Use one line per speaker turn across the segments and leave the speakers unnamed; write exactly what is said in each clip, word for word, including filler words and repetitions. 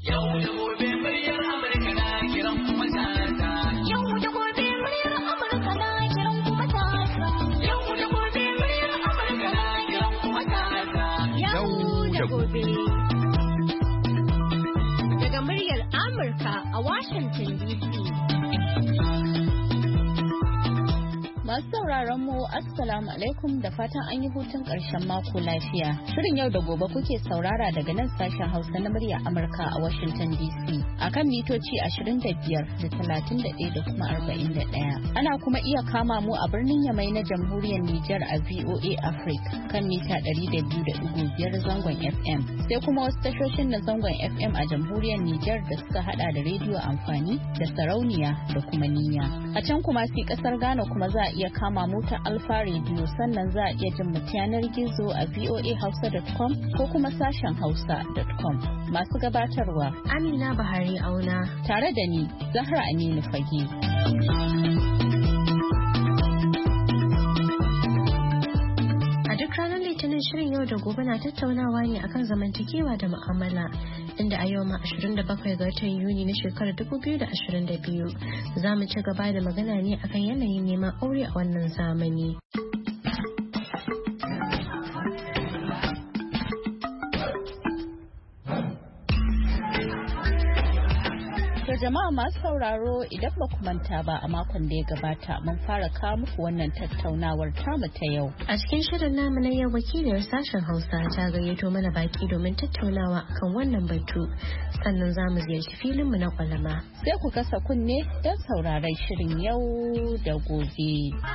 Yau da gobe muryar Amurka na kiran kuma tata. Yau da gobe muryar Amurka na kiran kuma tata. Yau da gobe muryar Amurka na kiran kuma tata. Yau da gobe. Daga muryar Amurka a Washington D C. Masu sauraron mu assalamu alaikum da fatan an yi hutun ƙarshen mako lafiya. Shirin yau da gobe kuke saurara daga nan sashen Hausa na murya Amurka a Washington D C akan mitoci ashirin da biyar da talatin da ɗaya da kuma arba'in da ɗaya. Ana kuma iya kama mu a birnin Yamai na Jamhuriyar Nijar a V O A Africa kan mita ɗari da biyu da ɗigo biyar zangon F M. Sai kuma wasu tashoshin na zangon F M a Jamhuriyar Nijar da suka hada da rediyo amfani da sarauniya da kuma niyya. A can kuma sai kasar Ghana kuma za a iya kama mota Alfa Radio sannan za a iya jin mu yanar gizo a voa hausa dot com ko kuma sashen hausa dot com. Masu gabatarwa Amina Bahari Auna tare da ni Zahra Aminu Fage.
A duk ranar Litinin shirin yau da gobe na tattaunawa ne akan zamantakewa da mu'amala. Inda a yau ma ashirin da bakwai ga watan Yuni na shekarar dubu biyu da ashirin da biyu za mu ci gaba da magana ne akan yanayin neman aure a wannan zamani.
To jama'a masu sauraro idan ba ku manta ba a makon da ya gabata mun fara kawo muku wannan tattaunawar tamu ta yau.
A cikin shirin namu na yau wakiliyar sashen Hausa ta gayyato mana baki domin tattaunawa akan wannan batu. Sannan za mu ziyarci filinmu na kwalama.
Sai ku kasa kunne don sauraron shirin yau da gobe.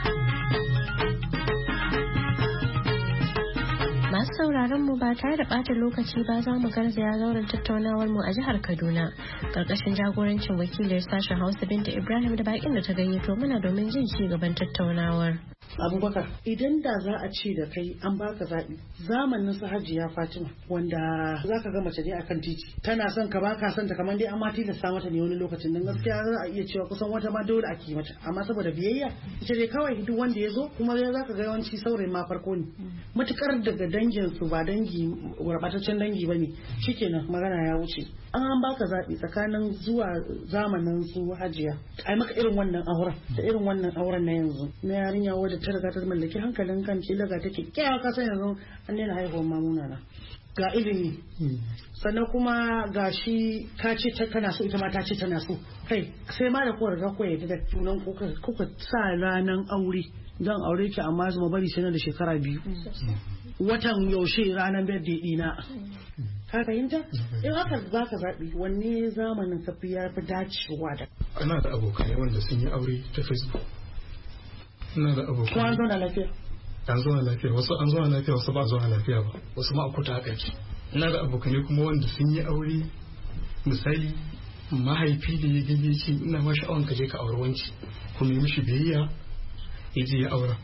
Masu sauraron mu ba tare da ɓata lokaci ba za mu garzaya zauren tattaunawar mu a jihar Kaduna karkashin jagorancin wakiliyar sashen Hausa Binta Ibrahim da bakin da ta gayyato mana domin jin ci gaban tattaunawar.
Abubakar, idan da za a ce da kai an baka zaɓi zamanin su Hajiya Fatima wanda za ka ga mace ne akan titi tana son ka baka son ta kamar dai an ma tilasta mata ne wani lokacin dan gaskiya za a iya cewa kusan wata ma dole ake mata amma saboda biyayya ita dai kawai duk wanda ya zo kuma dai za ka ga yawanci saurayin ma farko ne matukar daga dangin su ba dangi gurbataccen dangi bane shikenan magana ya wuce an baka zaɓi tsakanin zuwa zamanin su Hajiya ai maka irin wannan auren da irin wannan auren na yanzu na yarinya wadda ta riga ta mallaki hankalin kan ki daga take kyawa ka san yanzu an daina haihuwar mamuna na ga ilimi sannan kuma ga shi ka ce ta kana so ita ma ta ce tana so kai sai ma da kuwa riga kuwa yadda da tunan kuka sa ranar aure zan aure ki amma zuma bari sai da shekara biyu watan yaushe ranar birthday dina ka fahimta in haka za ka zaɓi wanne zamanin kafi ya fi dacewa da
ana da abokanai wanda sun yi aure ta Facebook ina da abokanai
ko an zauna lafiya
an zauna lafiya wasu an zauna lafiya wasu ba a zauna lafiya ba wasu ma a kuta haka ce ina da abokanai kuma wanda sun yi aure misali mahaifi da ya gani ce ina ma sha'awan ka je ka aure wanci kuma yi mishi biyayya ya je ya aura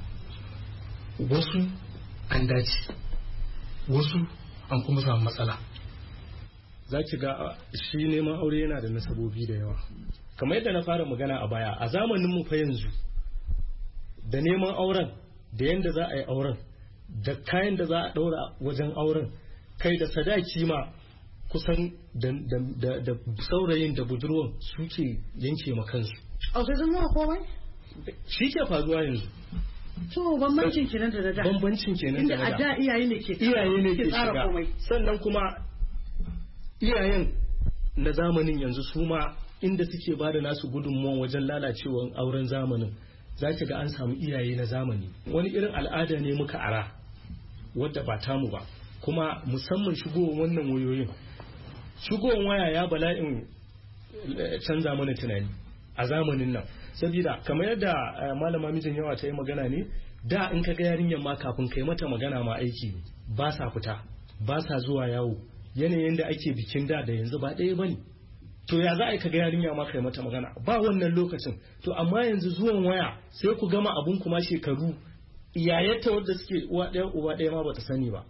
wasu an dace wasu an kuma samu matsala.
Za ki ga shi neman aure yana da nasabobi da yawa kamar yadda na fara magana a baya a zamanin mu fa yanzu da neman auren da yanda za a yi auren da kayan da za a daura wajen auren kai da sadaki ma kusan da saurayin da budurwan suke yanke ma kansu.
A sai sun nuna komai?
Shi ke faruwa yanzu.
To bambancin kenan da da.
Bambancin kenan da da.
Inda a da iyaye ne ke
iyaye ne ke shiga. Sannan kuma iyayen na zamanin yanzu su ma inda suke bada nasu gudunmuwan wajen lalacewar auren zamanin za ki ga an samu iyaye na zamani wani irin al'ada ne muka ara wadda ba tamu ba kuma musamman shigowar wannan wayoyin shigowar waya ya bala'in canza mana tunani a zamanin nan saboda kamar yadda malama mijin yawa ta yi magana ne da in ka ga yarinyar ma kafin kai mata magana ma aiki ba sa fita ba sa zuwa yawo yanayin da ake bikin da da yanzu ba ɗaya bane to ya za a yi ka ga yarinya ma kai mata magana ba wannan lokacin to amma yanzu zuwan waya sai ku gama abun kuma shekaru iyayenta wadda suke uwa ɗaya uba ɗaya ma bata sani ba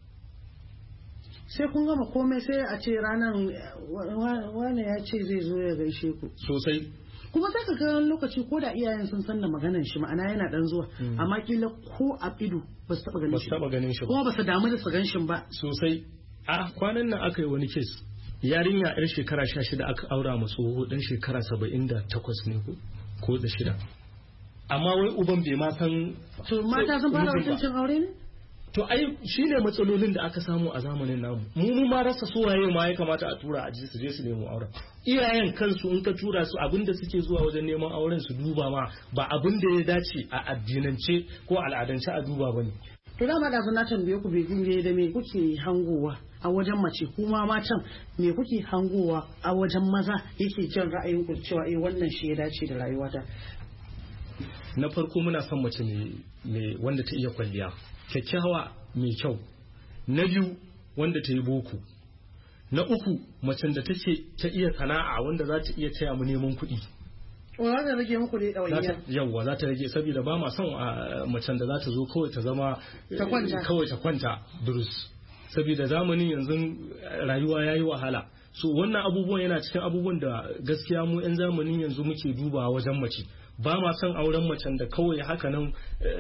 sai kun gama komai sai a ce ranar wani ya ce zai zo ya gaishe ku
sosai
kuma za ka ga lokaci ko da iyayen sun san da maganan shi ma'ana yana dan zuwa amma kila ko a ido ba su taba ganin shi
ba
kuma ba su damu da su gan shi ba
sosai a kwanan nan aka yi wani kes yarinya yar shekara sha shida aka aura mu tsoho dan shekara saba'in da takwas ne ko da shida amma wai uban bai ma san
to mata sun fara mutuncin aure ne
to ai shine matsalolin da aka samu a zamanin namu mu mu ma rasa suwaye ma ya kamata a tura a ji su je su nemo auren iyayen kansu in ka tura su abinda suke zuwa wajen neman auren su duba ma ba abinda ya dace a addinance ko al'adance a duba bane
to dama da na tambaye ku bai gunge da me kuke hangowa a wajen mace kuma matan me kuke hangowa a wajen maza yake jin ra'ayin ku cewa eh wannan shi ya dace da rayuwata
na farko muna son mace mai wanda ta iya kwalliya kyakkyawa mai kyau na biyu wanda ta yi boko na uku macen da take ta iya sana'a wanda za ta iya taya mu neman kuɗi
wa za ta rage muku dai ɗawainiya
yawwa za ta rage saboda ba ma son macen da za ta zo kawai ta zama kawai ta kwanta durus saboda zamanin yanzu rayuwa ya yi wahala so wannan abubuwan yana cikin abubuwan da gaskiya mu 'yan zamanin yanzu muke dubawa wajen mace ba ma son auren macen da kawai haka nan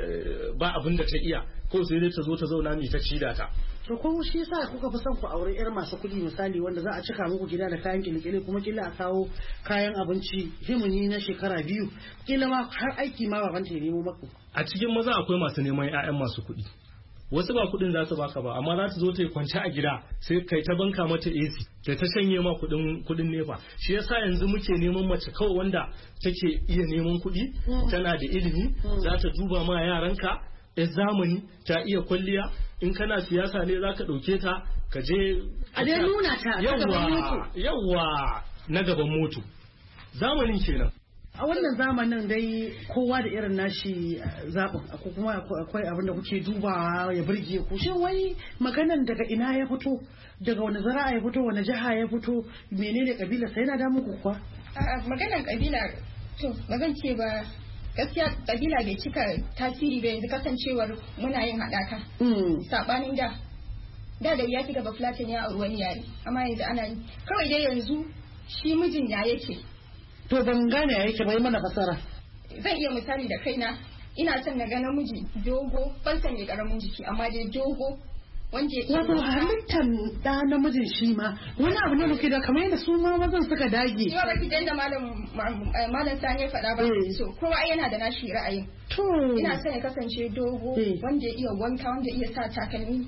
ba abin da ta iya ko sai dai ta zo ta zauna mai ta cida ta
to ko shi yasa kuka fi son ku aure yar masu kuɗi misali wanda za a cika muku gida da kayan kilikili kuma kila a kawo kayan abinci himuni na shekara biyu kila ma har aiki ma baban ta nemo maku
a cikin maza akwai masu neman ƴaƴan masu kuɗi wasu ba kuɗin za su baka ba amma za ta zo ta yi kwance a gida sai kai ta banka mata A C kai ta shanye ma kuɗin kuɗin nefa shi yasa yanzu muke neman mace kawai wanda take iya neman kuɗi tana da ilimi za ta duba ma yaranka ya zamani ta iya kwalliya in kana siyasa ne za ka ɗauke ta ka je
a dai nuna ta
yawa yawa na gaban moto zamanin kenan
a wannan zamanin dai kowa da irin nashi zaɓin kuma akwai abin da kuke dubawa ya burge ku shin wai maganan daga ina ya fito daga wani zara'a ya fito wani jiha ya fito menene kabila sai yana damu ku kuwa
maganan kabila to ba zan ce ba gaskiya kabila bai cika tasiri ba yanzu kasancewar muna yin haɗaka saɓanin da da da wuya ki gaba fulatin ya auri wani yare amma yanzu ana yi kawai dai yanzu shi mijin ya yake
to ban gane yake bai mana fasara
zan iya misali da kaina ina son na ga namiji dogo ban san mai karamin jiki amma dai dogo wanda ya
wato halittar da namijin shi ma wani abu ne da kamar yadda su ma mazan suka dage
yau baki da malam malam sani ya faɗa ba so kowa yana da nashi ra'ayin
to
ina son ya kasance dogo wanda ya iya wanka wanda ya iya sa takalmi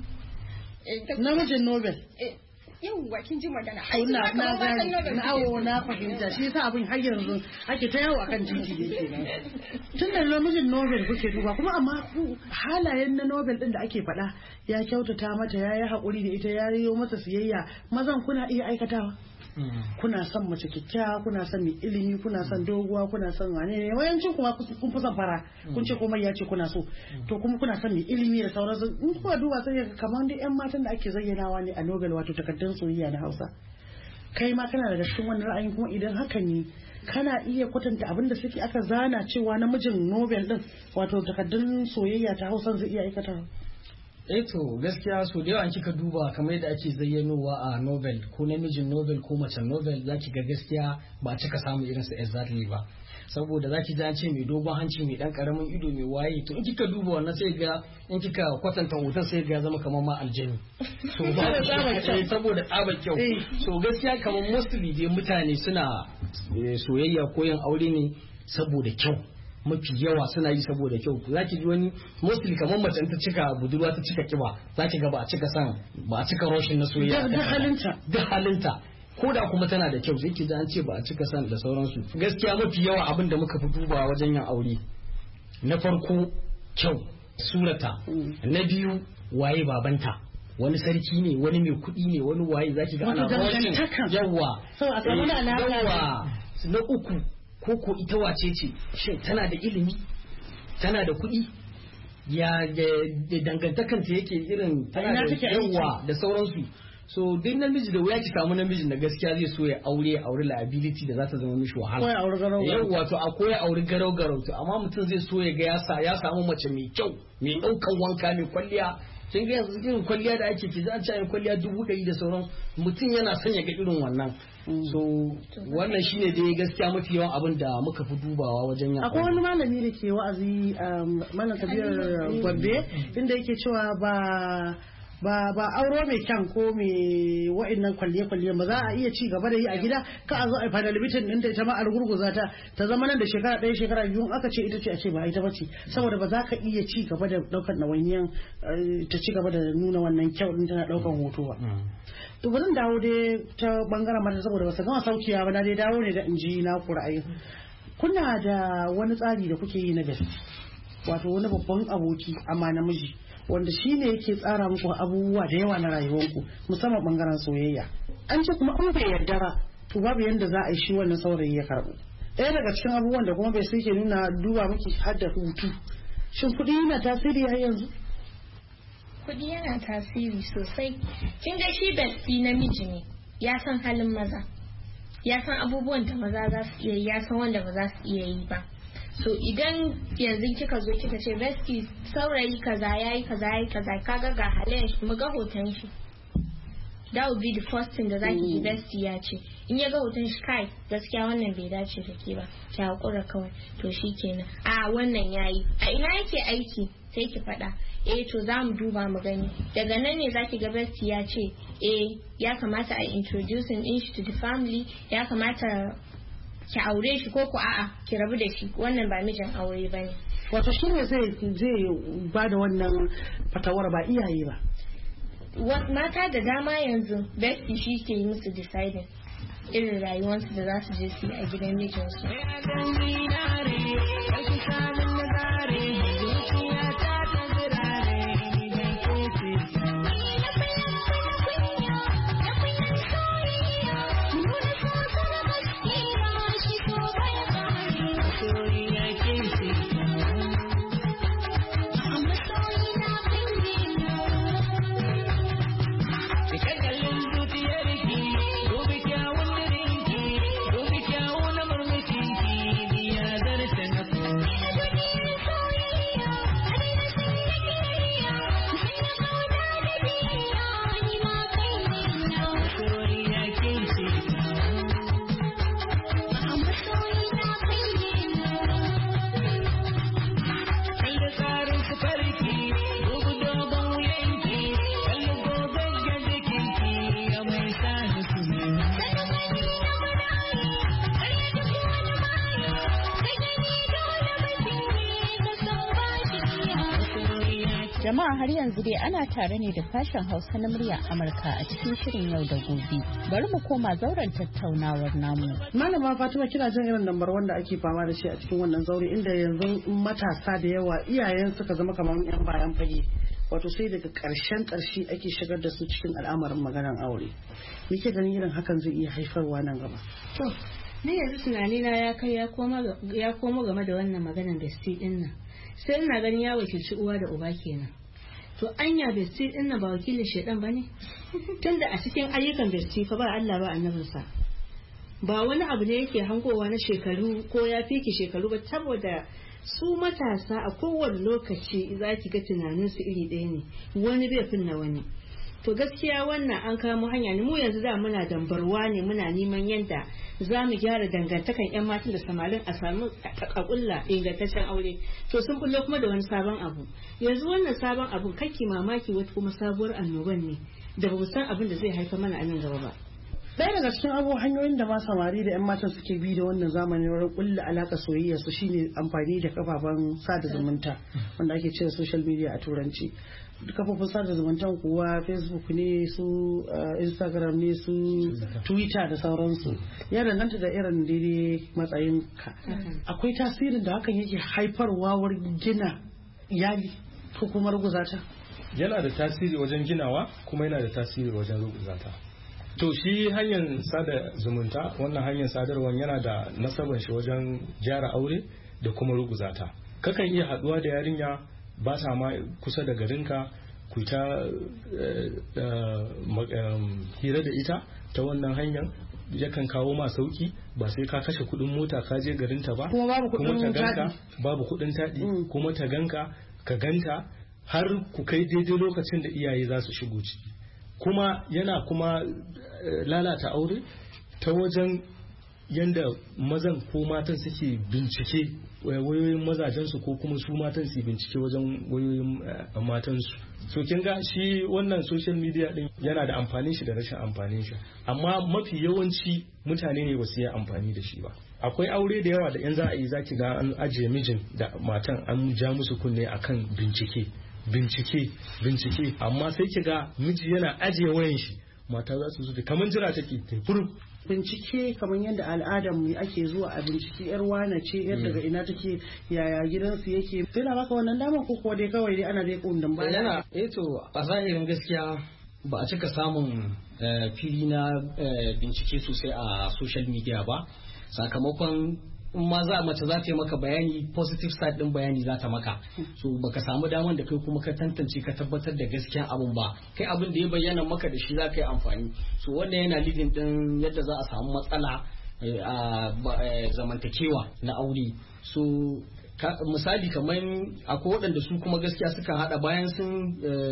namijin Nobel
yawwa kin ji magana
na na gani na awo na fahimta shi yasa abin har yanzu ake ta yawo akan titi yake tun da namijin Nobel kuke duba kuma amma halayen na Nobel din da ake faɗa ya kyautata mata ya yi haƙuri da ita ya yiwo mata siyayya mazan kuna iya aikatawa kuna son mace kyakkyawa kuna son mai ilimi kuna son doguwa kuna son wane ne wayancin kuma kun fi son fara kun ce komai ya ce kuna so to kuma kuna son mai ilimi da sauransu in kuwa duba sai kamar da yan matan da ake zayyanawa ne a Nobel wato takardun soyayya na Hausa kai ma kana da cikin wannan ra'ayin kuma idan haka ne kana iya kwatanta abin da suke aka zana cewa namijin Nobel din wato takardun soyayya ta Hausa zai iya aikata
eh to gaskiya so da yawan kika duba kamar yadda ake zayyanowa a Nobel ko namijin Nobel ko macen Nobel zaki ga gaskiya ba a cika samu irin su exactly ba saboda zaki ji an ce mai dogon hanci mai dan karamin ido mai waye to in kika duba wannan sai ga in kika kwatanta hoton sai ga zama kamar ma aljani so ba da tsaba saboda tsaba kyau so gaskiya kamar mostly dai mutane suna soyayya ko yin aure ne saboda kyau mafi yawa suna yi saboda kyau za ki ji wani mostly kamar mace ta cika budurwa ta cika kiba za ki ga ba a cika san ba a cika roshin na soyayya
da halinta
da halinta ko da kuma tana da kyau sai ki ji an ce ba a cika san da sauransu gaskiya mafi yawa abin da muka fi dubawa wajen yin aure na farko kyau surata na biyu waye babanta wani sarki ne wani mai kuɗi ne wani waye za ki ga ana roshin yawa yawa na uku ko ko ita wace ce shin tana da ilimi tana da kuɗi ya da dangantakanta yake irin tana da yawa da sauransu so duk namiji da wuya ki samu namijin da gaskiya zai so ya aure ya aure liability da za ta zama mishi wahala
ko ya aure garau
garau yawa to akwai ya aure garau garau to amma mutum zai so ya ga ya sa ya samu mace mai kyau mai ɗaukan wanka mai kwalliya kin ga yanzu irin kwalliya da ake ki an ce kwalliya dubu ɗari da sauran mutum yana son ya ga irin wannan so wannan shine dai gaskiya mafi yawan abin da muka fi dubawa wajen yin
akwai wani malami da ke wa'azi malam kabir gombe inda yake cewa ba ba ba auro mai kyan ko mai wa'annan kwalliye kwalliye ba za a iya ci gaba da yi a gida ka a zo a final bitin din ta ita ma a gurguza ta ta zama nan da shekara ɗaya shekara biyu aka ce ita ce a ce ba ita bace saboda ba za ka iya ci gaba da daukar nawainiyan ta ci gaba da nuna wannan kyau din tana daukar hoto ba to bari dawo dai ta bangaren mata saboda ba su gama saukiya ba na dai dawo ne da inji na ku ra'ayi kuna da wani tsari da kuke yi na gaske wato wani babban aboki amma namiji wanda shi ne yake tsara muku abubuwa da yawa na rayuwarku musamman bangaren soyayya an ce kuma an bai yarda ba to babu yanda za a yi shi wannan saurayi ya karbu ɗaya daga cikin abubuwan da kuma bai sai ke nuna duba miki har da hutu shin kuɗi yana tasiri har yanzu
kuɗi yana tasiri sosai kin ga shi besti namiji ne ya san halin maza ya san abubuwan da maza za su iya yi ya san wanda ba za su iya yi ba so idan yanzu kika zo kika ce besti saurayi kaza yayi kaza yayi kaza kaga ga halayen shi mu ga hoton shi that would be the first thing da zaki ji besti ya ce in ya ga hoton shi kai gaskiya wannan bai dace da ke ba ki hakura kawai to shikenan a wannan yayi a ina yake aiki sai ki faɗa eh to za mu duba mu gani daga nan ne zaki ga besti ya ce eh ya kamata a introducing din shi to the family ya kamata ki aure shi ko ku a'a ki rabu da shi wannan ba mijin aure bane
wato shi ne zai zai ba da wannan fatawar ba iyaye ba
mata da dama yanzu besti shi ke yi musu deciding irin rayuwarsu da za su je su yi a gidan mijinsu
Jama'a har yanzu dai ana tare ne da sashen Hausa na muryar Amurka a cikin shirin yau da gobe. Bari mu koma zauren tattaunawar namu.
Malama Fatima kina jin irin lambar wanda ake fama da shi a cikin wannan zaure inda yanzu matasa da yawa iyayen suka zama kamar yan bayan fage. Wato sai daga ƙarshen ƙarshe ake shigar da su cikin al'amarin maganar aure. Me ke ganin irin hakan zai iya haifarwa nan gaba?
To, ni yanzu tunanina ya kai ya komo game da wannan maganar besti din nan. Sai ina ganin ya wakilci uwa da uba kenan. To anya besti din nan ba wakilin shedan bane? Tunda a cikin ayyukan besti fa ba Allah ba annabinsa. Ba wani abu ne yake hangowa na shekaru ko ya fiki shekaru ba saboda su matasa a kowane lokaci za ki ga tunaninsu iri ɗaya ne wani bai finna wani. To gaskiya wannan an kamo hanya ne mu yanzu da muna dambarwa ne muna neman yadda za mu gyara dangantakan yan matan da samarin a samu a kulla ingantaccen aure to sun bullo kuma da wani sabon abu yanzu wannan sabon abu kake mamaki wata kuma sabuwar annoban ne da ba mu san abin da zai haifa mana a nan gaba ba.
Ɗaya daga cikin abubuwan hanyoyin da ma samari da 'yan matan suke bi da wannan zamanin wurin kulla alaƙa soyayya su shine amfani da kafafen sada zumunta wanda ake cewa social media a turanci. Kafofin sada zumuntan kuwa Facebook ne su Instagram ne su Twitter da sauransu. Ya danganta da irin daidai matsayin ka. Akwai tasirin da hakan yake haifarwa wurin gina iyali ko kuma ruguzata.
Yana da tasiri wajen ginawa kuma yana da tasiri wajen ruguzata. To shi hanyar sada zumunta wannan hanyar sadarwar yana da nasaban shi wajen gyara aure da kuma ruguzata. Kakan iya haduwa da yarinya ba sa ma kusa da garinka ku ta hira da ita ta wannan hanyar yakan kawo ma sauki ba sai ka kashe kudin mota ka je garinta ba kuma ta ganka babu kudin taɗi kuma ta ganka ka ganta har ku kai daidai lokacin da iyaye za su shigo ciki kuma yana kuma lalata aure ta wajen yanda mazan ko matan suke bincike wayoyin mazajensu ko kuma su matan su bincike wajen wayoyin matansu. So kin ga shi wannan social media din yana da amfanin shi da rashin amfanin shi, amma mafi yawanci mutane ne ba su yi amfani da shi ba. Akwai aure da yawa da yan za a yi zaki ga an ajiye mijin da matan an ja musu kunne akan bincike bincike bincike amma sai ki ga miji yana ajiye wayan shi mata za su zo kamar jira take ta furu.
Bincike kamar yadda al'adar mu ake zuwa a bincike yar wane ce yar daga ina take yaya gidansu yake, sai na baka wannan damar ko kuwa dai kawai dai ana dai kundan ba.
Yana eh to a zahirin gaskiya ba a cika samun fili na bincike sosai a social media ba, sakamakon in ma za mace za ta yi maka bayani positive side din bayani za ta maka, so baka samu damar da kai kuma ka tantance ka tabbatar da gaskiyan abun ba, kai abin da ya bayyana maka da shi za ka yi amfani. So wannan yana leading din yadda za a samu matsala a zamantakewa na aure. So misali kamar akwai waɗanda su kuma gaskiya suka hada bayan sun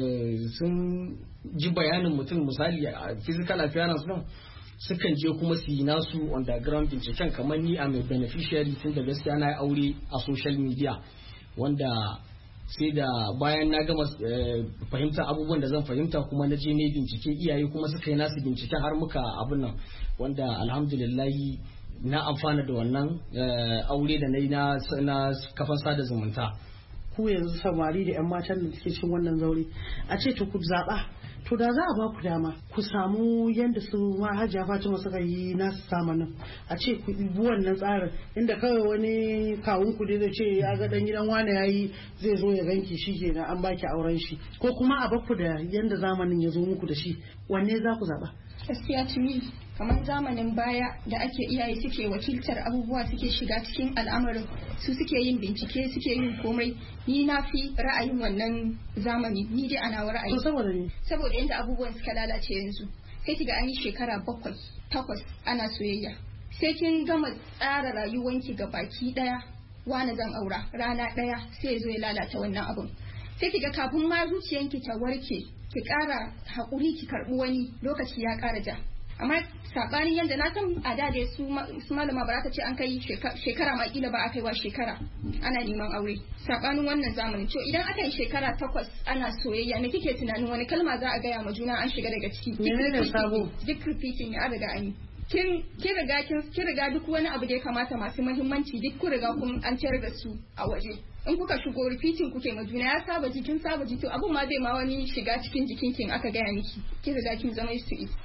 sun ji bayanin mutum, misali a physical appearance din sukan je kuma su yi nasu underground binciken. Kamar ni a mai beneficiary tun da gaskiya na yi aure a social media, wanda sai da bayan na gama fahimta abubuwan da zan fahimta kuma na je ne bincike, iyaye kuma suka yi nasu binciken har muka abin nan, wanda alhamdulillahi na amfana da wannan aure da na yi na kafan sada zumunta.
Ku yanzu samari da 'yan matan da suke cin wannan zaure a ce to ku zaɓa, to da za a ba ku dama ku samu yadda su ma Hajiya Fatima suka yi nasu samanin, a ce ku bi wannan tsarin inda kawai wani kawun ku da ce ya ga dan gidan wane yayi zai zo ya ganki shi kenan an baki auren shi, ko kuma a bakku da yanda zamanin ya zo muku da shi, wanne za ku zaɓa?
Gaskiya tuni kamar zamanin baya da ake iyaye suke wakiltar abubuwa suke shiga cikin al'amarin su suke yin bincike suke yin komai, ni na fi ra'ayin wannan zamani, ni dai ana ra'ayi
saboda ne
saboda yadda abubuwan suka lalace yanzu sai kiga an yi shekara bakwai takwas ana soyayya, sai kin gama tsara rayuwanki ga baki daya wani zan aura rana daya sai ya zo ya lalata wannan abun, sai kiga kafin ma zuciyanki ta warke ki kara hakuri ki karbi wani lokaci ya kara ja. Amma sabanin yadda na san a da dai su malama ba za ta ce an kai shekara ma kila ba a kaiwa shekara ana neman aure, sabanin wannan zamanin. To idan aka yi shekara takwas ana soyayya ne kike tunanin wani kalma za a gaya ma juna an shiga daga ciki,
menene sabo
duk repeating ya riga an yi kin kin riga kin riga duk wani abu da ya kamata masu muhimmanci duk ku riga kun an ciyar da su a waje. In kuka shigo repeating kuke ma juna ya saba ji kin saba ji to abun ma bai ma wani shiga cikin jikin kin aka gaya miki kin riga kin zama used to it.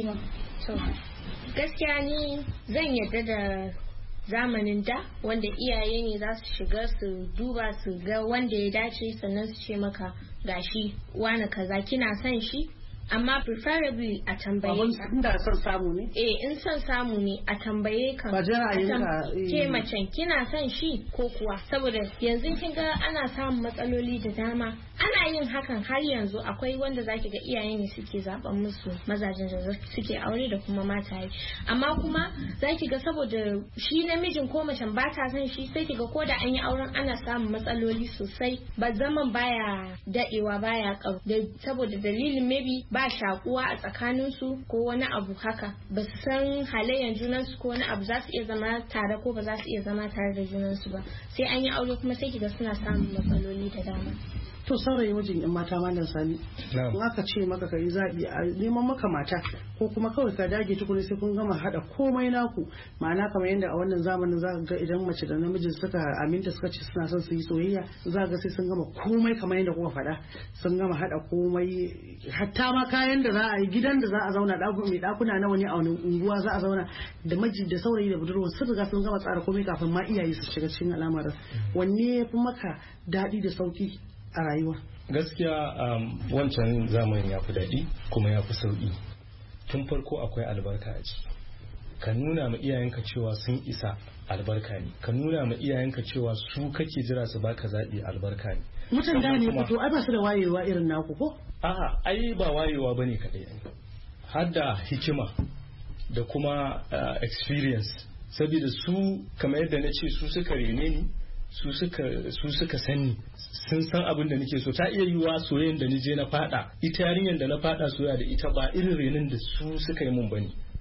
Gaskiya ni zan yarda da zamanin da wanda iyaye ne za su shiga su duba su ga wanda ya dace sannan su ce maka gashi wani kaza kina son shi, amma preferably a tambaye ka.
Inda son samu ne?
Eh in son samu ne a tambaye ka.
Ba jira yinka.
Ke macen kina son shi ko kuwa, saboda yanzu kin ga ana samun matsaloli da dama. Ana yin hakan har yanzu, akwai wanda zaki ga iyaye ne suke zaben musu mazajen da suke aure da kuma mataye, amma kuma zaki ga saboda shi namijin ko macen ba ta son shi sai kiga ko da an yi auren ana samun matsaloli sosai, ba zaman baya dadewa baya kau saboda dalilin maybe ba shakuwa a tsakanin su ko wani abu haka, ba su san halayen junan su ko wani abu za su iya zama tare ko ba za su iya zama tare da junan su ba, sai an yi aure kuma sai kiga suna samun matsaloli da dama.
To saurayi wajen yan mata malam Sani, in aka ce maka ka yi zaɓi a neman maka mata ko kuma kawai ka dage tukuni sai kun gama haɗa komai naku, ma'ana kamar yadda a wannan zamanin za ga idan mace da namiji suka aminta suka ce suna son su yi soyayya za ga sai sun gama komai kamar yadda kuka faɗa, sun gama haɗa komai hatta ma kayan da za a yi, gidan da za a zauna mai ɗakuna nawa ne a wani unguwa za a zauna, da miji da saurayi da budurwa sun riga sun gama tsara komai kafin ma iyaye su shiga cikin al'amarin. Wanne ya fi maka daɗi da sauki a rayuwa?
Gaskiya um, wancan zamanin ya fi daɗi kuma ya fi sauƙi. Tun farko akwai albarka a ciki, ka nuna ma iyayenka cewa sun isa albarka ne, ka nuna ma iyayenka cewa su kake jira su baka zaɓi albarka ne.
Mutan da ne fito ai ba su da wayewa irin naku ko?
A'a ai ba wayewa bane kaɗai, har da hikima da kuma uh, experience, saboda su kamar yadda na ce su suka rene ni, su suka su suka sani, sun san abin da nake so. Ta iya yiwa soyayyen da ni je na fada, ita yarinyar da na fada soyayya da ita ba irin renin da su suka yi mun bane,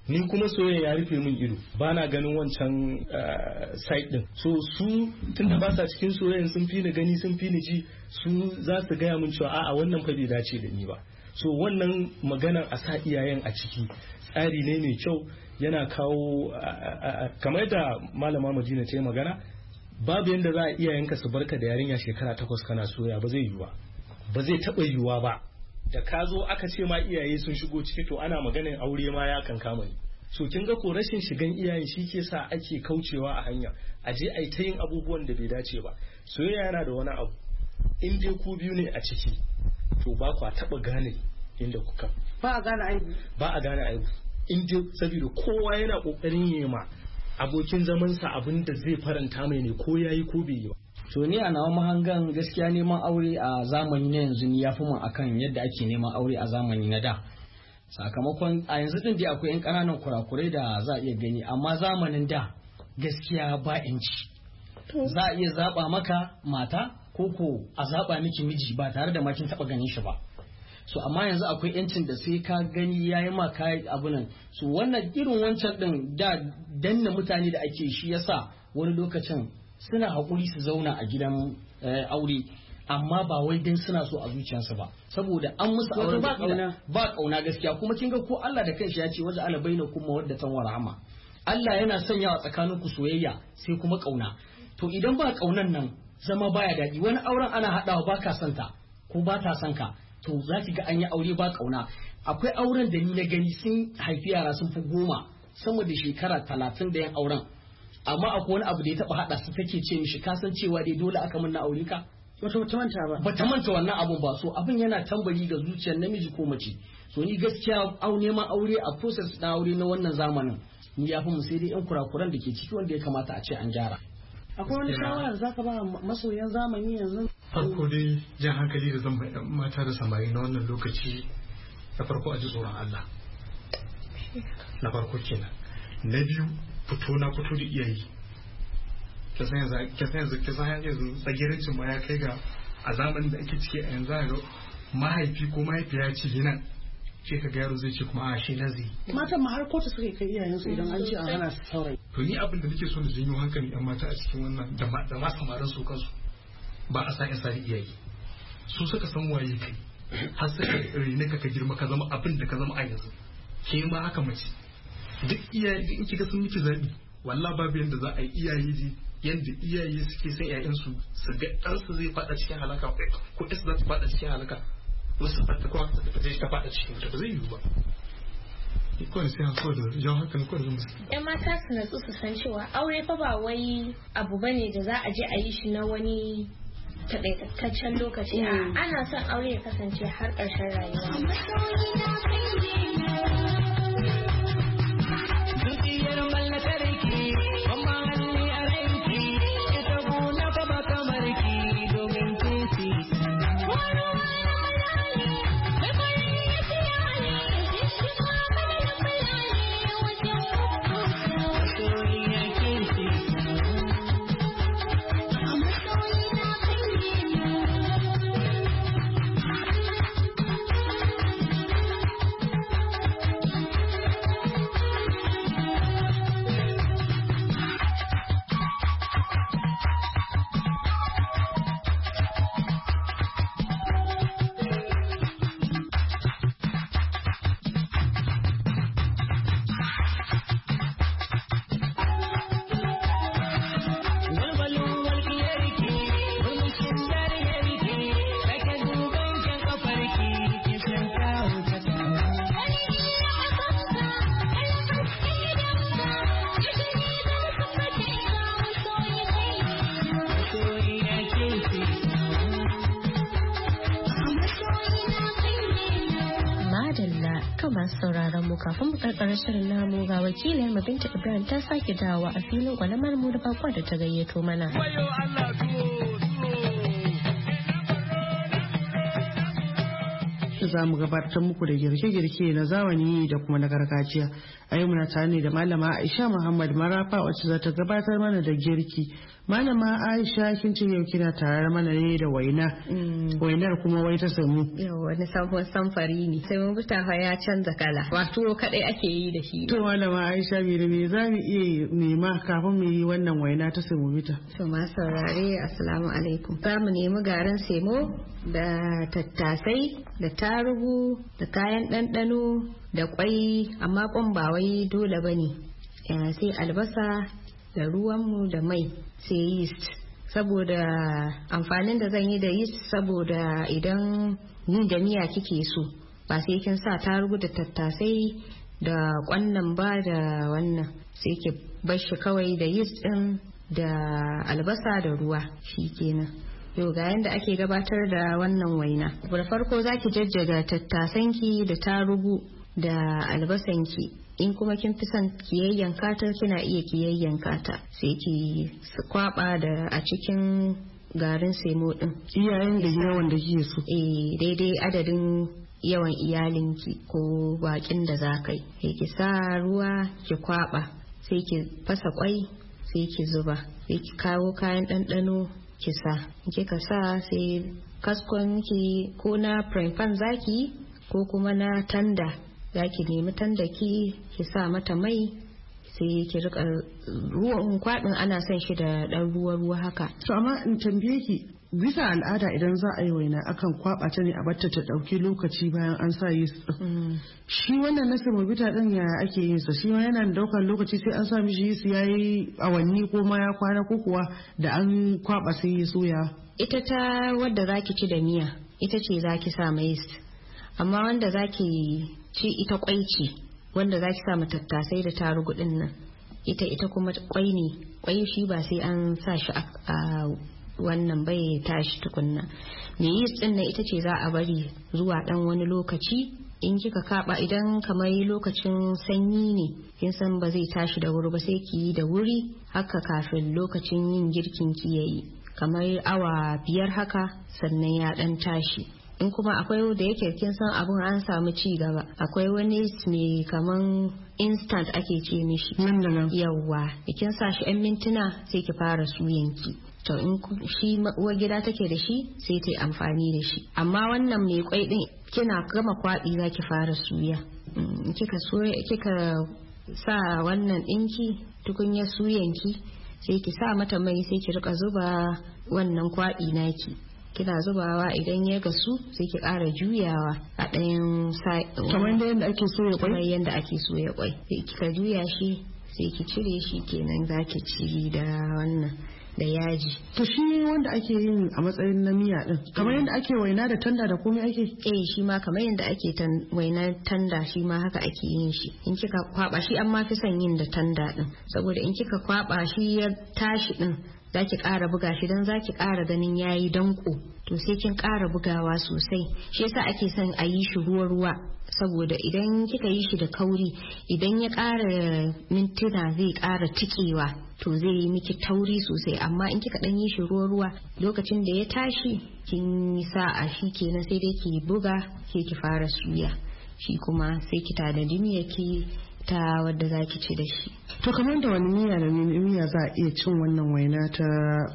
ni kuma soyayya ya rufe min ido ba na ganin wancan site din so su tunda ba sa cikin soyayya sun fi ni gani sun fi ni ji su za su gaya min cewa a'a wannan fa bai dace da ni ba so wannan maganar a sa iyayen a ciki tsari ne mai kyau yana kawo kamar da malama Madina ta yi magana babu yanda za a iyayenka su barka da yarinya shekara takwas kana soya ba zai yiwu ba zai taɓa yiwuwa ba da ka zo aka ce ma iyaye sun shigo ciki to ana maganin aure ma ya kan kama ni so kin ga ko rashin shigan iyayen shi ke sa ake kaucewa a hanya a je a yi ta yin abubuwan da bai dace ba soyayya yana da wani abu in dai ku biyu ne a ciki to ba kwa taɓa gane inda kuka
ba a gane aibu
ba a gane aibu in dai saboda kowa yana kokarin yema abokin zamansa abin da zai faranta mai ne ko yayi ko bai yi ba
to ni a nawa mahangan gaskiya neman aure a zamani na yanzu ni ya fi mun akan yadda ake neman aure a zamani na da sakamakon a yanzu din dai akwai yan ƙananan kurakurai da za a iya gani amma zamanin da gaskiya ba inci za a iya zaba maka mata ko ko a zaba miki miji ba tare da makin taba ganin shi ba so amma yanzu akwai yancin da sai ka gani yayi ma kai abu nan so wannan irin wancan din da danna mutane da ake shi yasa wani lokacin suna haƙuri su zauna a gidan aure amma ba wai dan suna so a zuciyarsu ba saboda an musu aure ba kauna ba kauna gaskiya kuma kin ga ko Allah da kanshi ya ce waje ala bainakum mawaddatan wa rahma Allah yana sanyawa tsakanin ku soyayya sai kuma kauna to idan ba kaunan nan zama baya daɗi wani auren ana haɗawa ba ka santa ko ba ta son ka to za ki ga an yi aure ba kauna akwai auren da ni na gani sun haifi yara sun fi goma sama da shekara talatin da yan auren amma akwai wani abu da ya taba hada su take ce mishi ka san cewa dai dole aka mun na aure ka
wata wata manta ba
bata manta wannan abun ba so abin yana tambari ga zuciyar namiji ko mace so ni gaskiya au neman aure a process na aure na wannan zamanin ni ya fi mu sai dai yan kurakuran da ke ciki wanda ya kamata a ce an gyara
akwai wani shawara da zaka ba masoyan zamani yanzu
farko dai jan hankali da zan bai mata da samari na wannan lokaci na farko a ji tsoron Allah na farko kenan na biyu fito na fito da iyayi ke san yanzu ke san yanzu tsagirancin ma ya kai ga a zamanin da ake ciki a yanzu ga mahaifi ko mahaifiya ce yana ce ka ga yaro zai ce kuma a shi na zai
matan ma har kotu suka kai iyayensu idan an ce an hana su saurayi
to ni abin da nake so da janyo hankali yan mata a cikin wannan da ma samarin su kansu ba a sa isa da iyaye su suka san waye kai har suka rene ka ka girma ka zama abin da ka zama a yanzu ke ma haka mace duk iyaye in kika sun miki zabi wallahi babu yanda za a yi iyaye ji yanda iyaye suke son ƴaƴansu su ga ɗansu zai faɗa cikin halaka ko ɗansu za ta faɗa cikin halaka wasu ta ta kuma ta ta faɗa cikin ta ba zai yiwu ba kawai sai so da jan hankali kawai da musu
ƴan mata su natsu su san cewa aure fa ba wai abu bane da za a je a yi shi na wani takaitaccen lokaci a ana son aure ya kasance har ƙarshen rayuwa
sauraron mu kafin mu karkar shirin namu ga wakilin mu Binta Ibrahim ta sake dawowa a filin kwalamar mu da bakwa da ta gayyato mana.
za mu gabatar muku da girke-girke na zamani da kuma na gargajiya. A yau muna tare ne da Malama Aisha Muhammad Marafa wacce za ta gabatar mana da girki. Malama Aisha kin ce yau kina tare mana ne da waina. Wainar kuma wai ta samu.
Yau wani sabon samfari ne. Sai mun buta ya canza kala. Wato kadai ake yi da shi.
To Malama Aisha me da me za mu iya nema kafin mu yi wannan waina ta samu bita?
To ma saurare assalamu alaikum. Za mu nemi garin semo da tattasai da tarugu da kayan ɗanɗano da kwai, amma kwan ba wai dole bane. Sai albasa da ruwanmu da mai sai yeast, saboda amfanin da zan yi da yeast saboda idan yin da miya kike so ba sai kin sa tarugu da tattasai da kwannan ba da wannan, sai ki bar shi kawai da yeast din da albasa da ruwa shikenan. Yau ga yanda ake gabatar da wannan waina. Da farko zaki jajjaga tattasanki da tarugu da albasanki, in kuma kin fi son kiyayyanka ta kina iya kiyayyanka ta, sai ki kwaba da a cikin garin semo din
iyayen da yawan da kike so,
eh daidai adadin yawan iyalinki ko bakin da za kai. Sai ki sa ruwa ki kwaba, sai ki fasa kwai, sai ki zuba, sai ki kawo kayan ɗanɗano ki sa. Kika sa sai kaskon ki ko na frying pan zaki ko kuma na tanda, zaki nemi tanda ki ki sa mata mai, sai ki rika ruwan kwadin ana son shi da dan ruwa ruwa haka.
To amma in tambaye ki, bisa al'ada idan za a yi waina akan kwaba ta ne a batta ta dauki lokaci bayan an sa yeast. Shi wannan na semobita din ya ake yin sa? Shi yana da daukar lokaci sai an sa mishi yeast yayi awanni ko ma ya kwana, ko kuwa da an kwaba sai ya soya?
Ita ta wadda zaki ci da miya ita ce zaki sa mai yeast, amma wanda zaki ci ita kwai ce, wanda zaki sa tattasai da tarugu din nan ita ita kuma kwai ne. Kwai shi ba sai an sa shi a wannan bai tashi tukunna. Me yeast din nan ita ce za a bari zuwa dan wani lokaci. In kika kaba idan kamar lokacin sanyi ne kin san ba zai tashi da wuri ba, sai ki yi da wuri haka kafin lokacin yin girkin ki yayi, kamar awa biyar haka sannan ya dan tashi. In kuma akwai da yake kin san abun an samu ci gaba, akwai wani mai kaman instant ake ce mishi yawwa, kin sa shi yan mintuna sai ki fara suyanki. To in shi uwar gida take da shi sai ta yi amfani da shi, amma wannan mai kwai din kina gama kwaɗi za ki fara suya. Kika soya kika sa wannan ɗinki tukunya suyanki, sai ki sa mata mai, sai ki rika zuba wannan kwaɗi naki, kina zubawa idan ya gasu sai ki ƙara juyawa a ɗayan
kamar yadda ake soya kwai.
Kamar yadda ake soya kwai sai kika juya shi sai ki cire shi, kenan zaki ci da wannan da yaji.
To shi wanda ake yin a matsayin na miya din kamar yadda ake waina da tanda da komai ake?
Eh shi ma kamar yadda ake waina tanda shi ma haka ake yin shi. In kika kwaba shi, an ma fi son yin da tanda din, saboda in kika kwaba shi ya tashi din zaki ƙara buga shi dan zaki ƙara ganin yayi danko, to sai kin ƙara bugawa sosai. Shi yasa ake son a yi shi ruwa ruwa, saboda idan kika yi shi da kauri, idan ya ƙara mintuna zai ƙara tikewa, to zai yi miki tauri sosai. Amma in kika dan yi shi ruwa ruwa, lokacin da ya tashi kin sa a shi kenan sai dai ki buga sai ki fara suya, shi kuma sai ki tanadi miyarki ta wadda za ki ci da shi.
To kamar da wani miya da miya za a iya cin wannan waina ta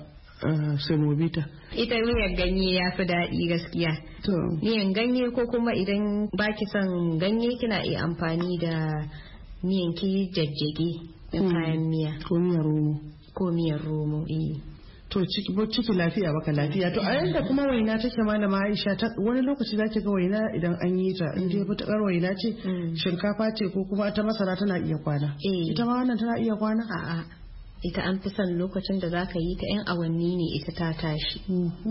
semobita?
Ita miyar ganye ya fi daɗi gaskiya.
To
miyan ganye, ko kuma idan baki son ganye kina iya amfani da miyan ki jajjage da kayan miya.
Ko miyar romo.
Ko miyar romo, eh.
To ciki ciki lafiya baka lafiya. To a yanda kuma waina take Malama Aisha, wani lokaci zaki ga waina idan an yi ta in dai fitakar waina ce, shinkafa ce ko kuma ta masara tana iya kwana. Ita ma wannan tana iya kwana?
A'a, ita an fi son lokacin da zaka yi ta yan awanni ne ita ta tashi.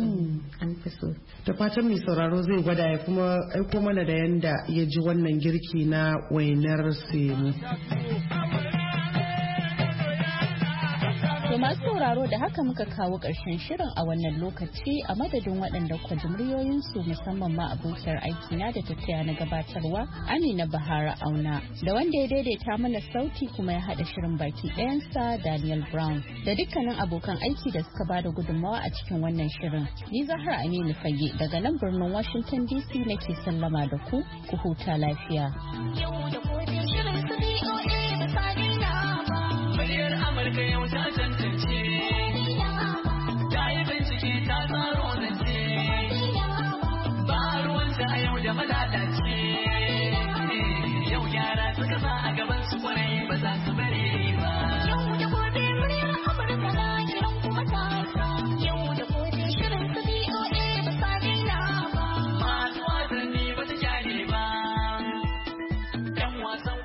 An fi so.
Da fatan mai sauraro zai gwada ya kuma aiko mana da yanda ya ji wannan girki na wainar semo.
To masu sauraro da haka muka kawo ƙarshen shirin a wannan lokaci a madadin waɗanda kwa jimriyoyinsu musamman ma abokiyar aikina da tattaya na gabatarwa Amina Bahara Auna da wanda ya daidaita mana sauti kuma ya haɗa shirin baki ɗayansa Daniel Brown da dukkanin abokan aiki da suka bada gudunmawa a cikin wannan shirin. Ni Zahra Aminu Fage daga nan birnin Washington D C nake sallama da ku, ku huta lafiya.
Muryar Amurka yau ta tantance, ta yi bincike ta tsaro zance, ba ruwanta a yau da malalace, yau yara suka sa